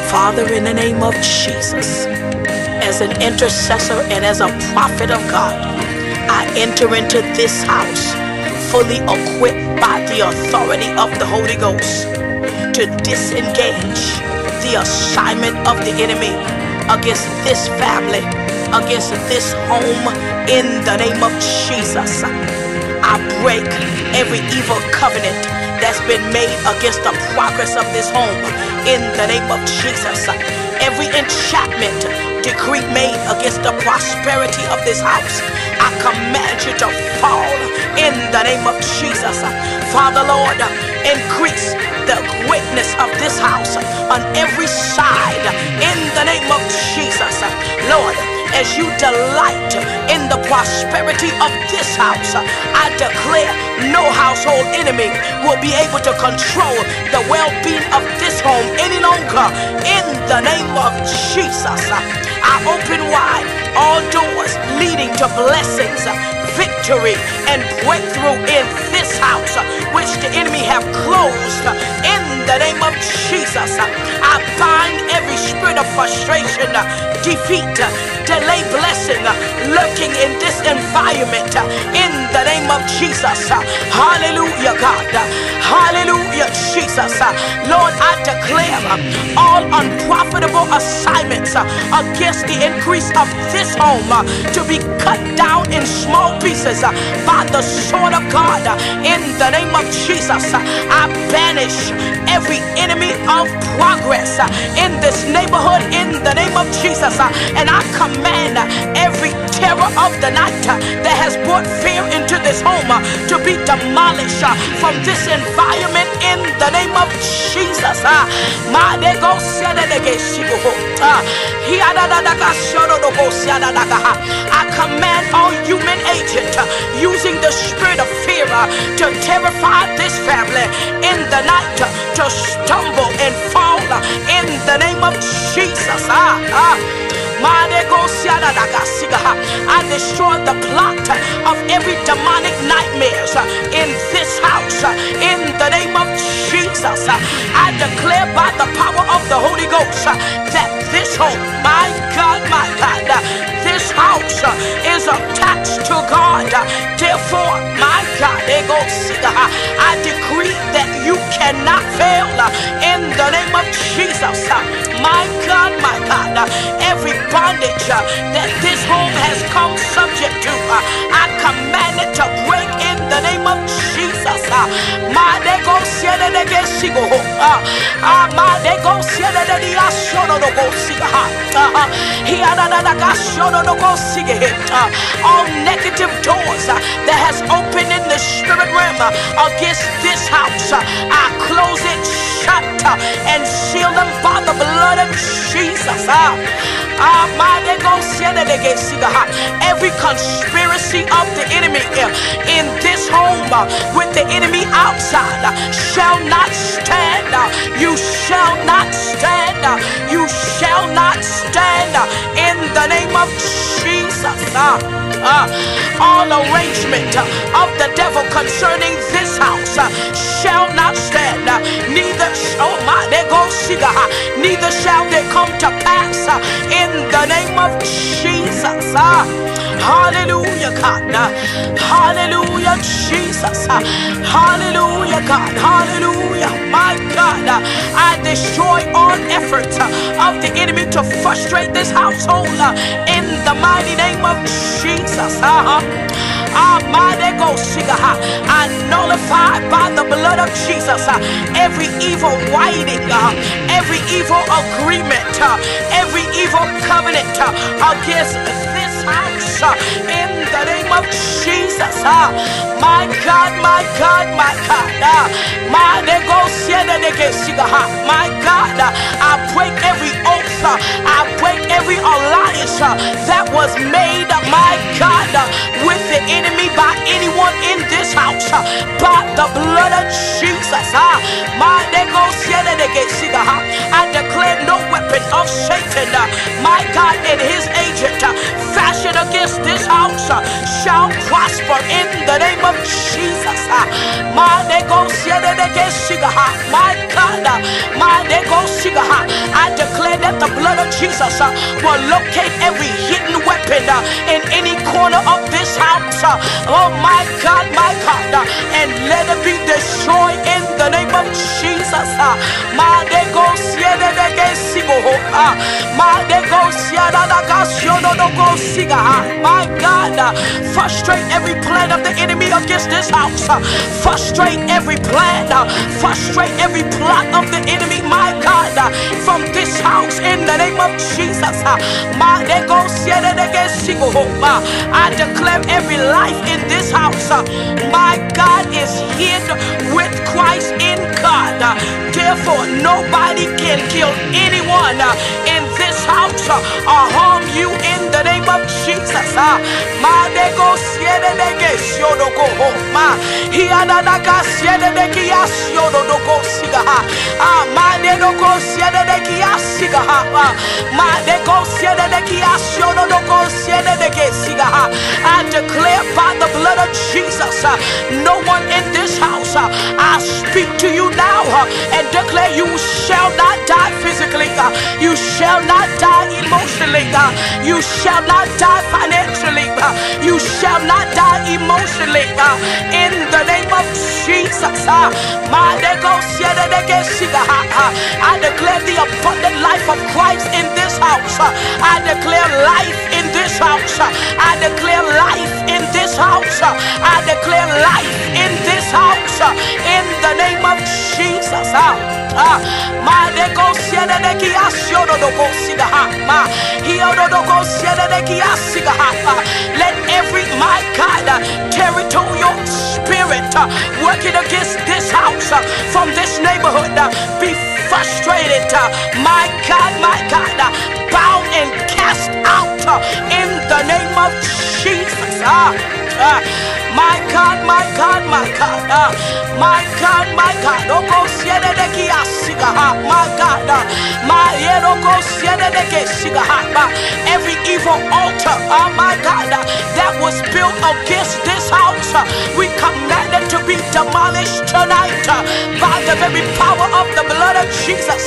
Father, in the name of Jesus, as an intercessor and as a prophet of God, I enter into this house fully equipped by the authority of the Holy Ghost to disengage the assignment of the enemy against this family, against this home, in the name of Jesus. I break every evil covenant that's been made against the progress of this home in the name of Jesus. Every enchantment decree made against the prosperity of this house, I command you to fall in the name of Jesus. Father, Lord, increase the greatness of this house on every side in the name of Jesus. Lord, as you delight in the prosperity of this house, I declare no household enemy will be able to control the well-being of this home any longer in the name of Jesus. I open wide all doors leading to blessings, victory, and breakthrough in this house, which the enemy have closed in the name of Jesus. I bind every spirit of frustration, defeat, delay, blessing lurking in this environment in the name of Jesus. Hallelujah, God. Hallelujah, Jesus. Lord, I declare all unprofitable assignments against the increase of this home to be cut down in small pieces by the sword of God in the name of Jesus. I banish every enemy of progress in this neighborhood in the name of Jesus, and I command every terror of the night that has brought fear into this home to be demolished from this environment in the name of Jesus. I command all human agents using the spirit of fear to terrify this family in the night to stumble and fall in the name of Jesus. I destroy the plot of every demonic nightmares in this house in the name of Jesus. I declare by the power of the Holy Ghost that this home, my God, this house is attached to God. Therefore, my God, I decree that you cannot fail in the name of Jesus. My God, every bondage that this home has come subject to, I command it to break in the name of Jesus. All negative doors that has opened in the spirit realm against this house, I close it shut and seal them by the blood of Jesus. Every conspiracy of the enemy in this home with the enemy outside shall not stand. You shall not stand. You shall not stand in the name of Jesus. All arrangement of the devil concerning this house shall not stand. Neither shall they come to pass in the name of Jesus. Hallelujah, God. Hallelujah, Jesus. Hallelujah, God. Hallelujah, my God. I destroy all efforts of the enemy to frustrate this household in the mighty name of Jesus. I nullify by the blood of Jesus every evil writing, every evil agreement, every evil covenant against this house in the name of Jesus. My God, my God, my God. My God, I break every oath, I break every alliance that was made, my God, with the enemy by anyone in this house by the blood of Jesus. I declare no weapon weapon of Satan, my God, and his agent, fashioned against this house, shall prosper in the name of Jesus. My God, I declare that the blood of Jesus will locate every hidden weapon in any corner of this house. Oh my God, and let it be destroyed in the name of Jesus. My God, frustrate every plan of the enemy against this house. Frustrate every plan, frustrate every plot of the enemy, my God, from this house in the name of Jesus. I declare every life in this house, my God, is hid with Christ in God. Therefore, nobody can kill anyone in this house or harm you in the name of Jesus. I declare by the blood of Jesus, no one in this house, I speak to you now and declare you shall not die physically, you shall not die emotionally, you shall not die financially, you shall not die emotionally, in the name of Jesus. I declare the abundant life of Christ in this house. I declare life in this house. I declare life in this house. I declare life in this house in the name of Jesus. Let every, my God, territorial spirit working against this house from this neighborhood be frustrated, my God, bound and cast out in the name of Jesus. My God, my God, my God, my God, my God, my God, every evil altar, oh my God, that was built against this house, we command it to be demolished tonight by the very power of the blood of Jesus.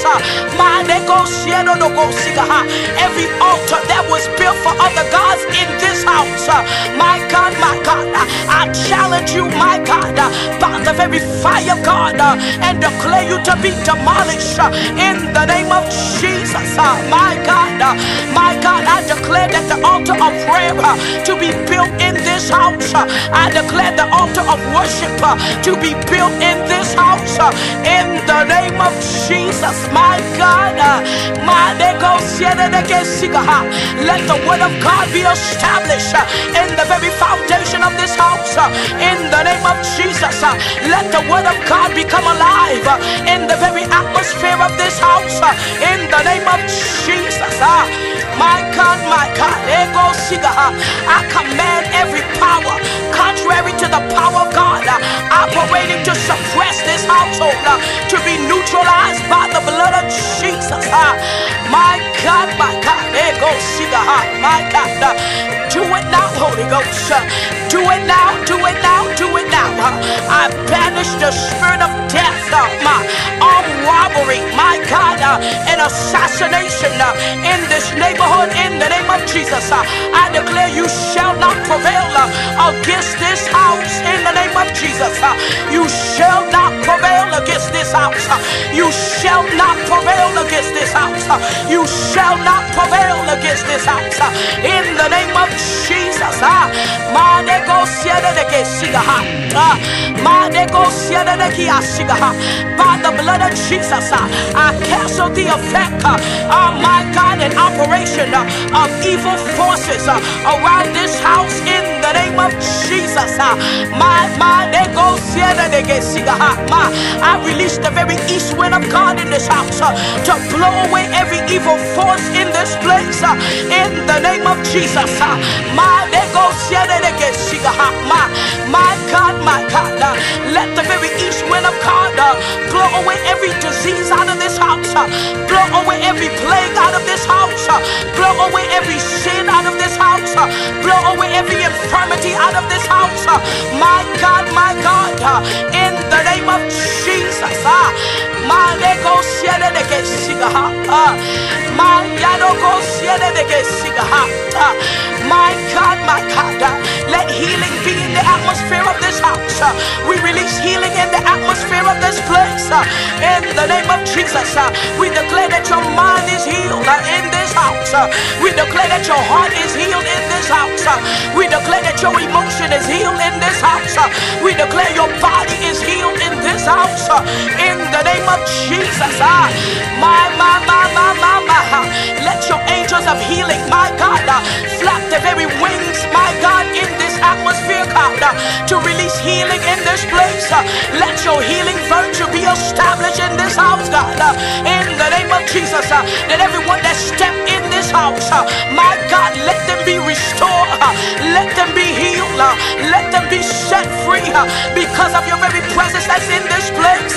Every altar that was built for other gods in this house, my God, I challenge you, my God, by the very fire of God, and declare you to be demolished in the name of Jesus. My God, I declare that the altar of prayer to be built in this house. I declare the altar of worship to be built in this house in the name of Jesus. My God, let the word of God be established in the very foundation of this house in the name of Jesus. Let the word of God become alive in the very atmosphere of this house in the name of Jesus. My God, I command every power contrary to the power of God operating to suppress this household to be neutralized by the blood of Jesus. My God, my God, do it now, Holy Ghost. Do it now, do it now, do it now. I banish the spirit of death, armed robbery, my God, and assassination in this neighborhood in the name of Jesus. I declare you shall not prevail against this house in the name of Jesus. You shall not prevail against this house. You shall not prevail against this house. You shall not prevail against this house in the name of Jesus. By the blood of Jesus, I cancel the effect, my God, and operation of evil forces around this house in the name of Jesus. I release the very east wind of God in this house to blow away every evil force in this place in the name of Jesus. My God, let the very east wind of God blow away every disease disease out of this house. Blow away every plague out of this house. Blow away every sin out of this house. Blow away every infirmity out of this house. My God, in the name of Jesus. My God, let healing be in the atmosphere of this house. We release healing in the atmosphere of this place. In the name of Jesus, we declare that your mind is healed in this house. We declare that your heart is healed in this house. We declare that your emotion is healed in this house. We declare your body is healed in this house. In the name of Jesus, let your angels of healing, my God, flap their very wings, my God, in this atmosphere, God, to release healing in this place. Let your healing virtue be established in this house, God, in the name of Jesus. That everyone that stepped in this house, my God, let them be restored, let them be healed, let them be set free because of your very presence that's in this place.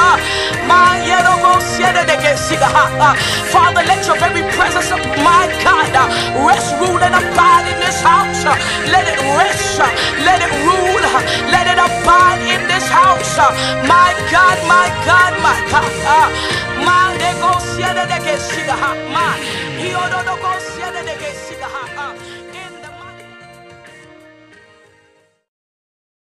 Father, let your very presence of my God rest, rule, and abide in this house. Let it rest, let it rule, let it abide in this house. My God, my God, my God. My